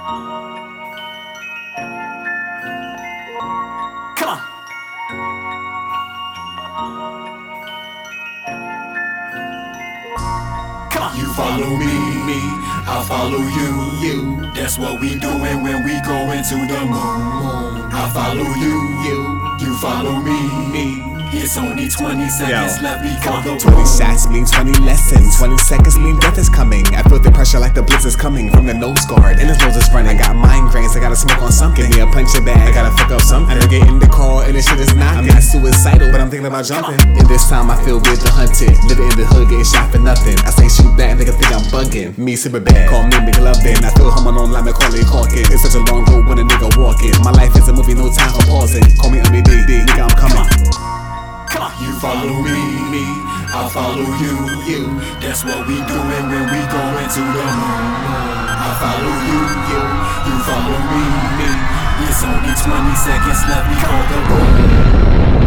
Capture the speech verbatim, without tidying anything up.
Come on. Come on. You follow me, me, I'll follow you, you. That's what we doing when we go into the moon. I follow you, you, you follow me, me. It's only twenty seconds Yo. left before the twenty shots mean twenty lessons. twenty seconds mean death is coming. I feel the pressure like the blitz is coming from the nose guard. And his nose is running. I got migraines, I gotta smoke on something. Give me a punching bag, I gotta fuck up something. I get in the car and this shit is knocking. I'm not suicidal, but I'm thinking about jumping. And this time I feel weird to hunted. Living in the hood, getting shot for nothing. I say shoot back, nigga think I'm bugging. Me super bad, call me McLovin. I feel humming on like Macaulay Culkin. It's such a long road when a nigga walking. My life is a movie, no time for pausing. Call me M A D D, nigga I'm coming. You follow me, me, I'll follow you, you. That's what we doing when we go into the moon. I follow you, you, you follow me, me. It's only twenty seconds left before the moon.